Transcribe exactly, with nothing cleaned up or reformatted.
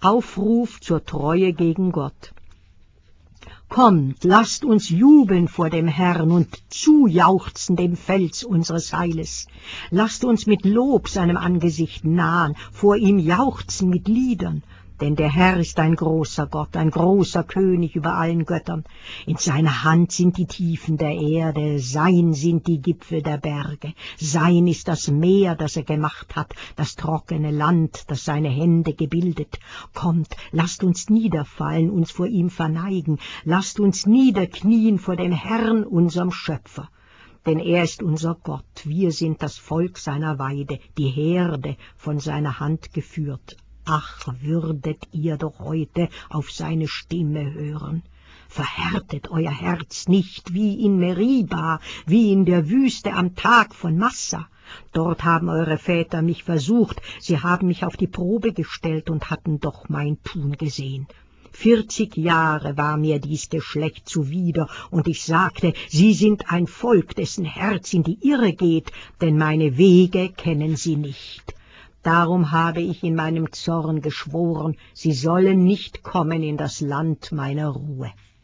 Aufruf zur Treue gegen Gott. Kommt, lasst uns jubeln vor dem Herrn und zujauchzen dem Fels unseres Heiles. Lasst uns mit Lob seinem Angesicht nahen, vor ihm jauchzen mit Liedern. Denn der Herr ist ein großer Gott, ein großer König über allen Göttern. In seiner Hand sind die Tiefen der Erde, sein sind die Gipfel der Berge. Sein ist das Meer, das er gemacht hat, das trockene Land, das seine Hände gebildet. Kommt, lasst uns niederfallen, uns vor ihm verneigen. Lasst uns niederknien vor dem Herrn, unserem Schöpfer. Denn er ist unser Gott, wir sind das Volk seiner Weide, die Herde von seiner Hand geführt. Ach, würdet ihr doch heute auf seine Stimme hören. Verhärtet euer Herz nicht wie in Meriba, wie in der Wüste am Tag von Massa. Dort haben eure Väter mich versucht, sie haben mich auf die Probe gestellt und hatten doch mein Tun gesehen. Vierzig Jahre war mir dies Geschlecht zuwider, und ich sagte, sie sind ein Volk, dessen Herz in die Irre geht, denn meine Wege kennen sie nicht. Darum habe ich in meinem Zorn geschworen, sie sollen nicht kommen in das Land meiner Ruhe.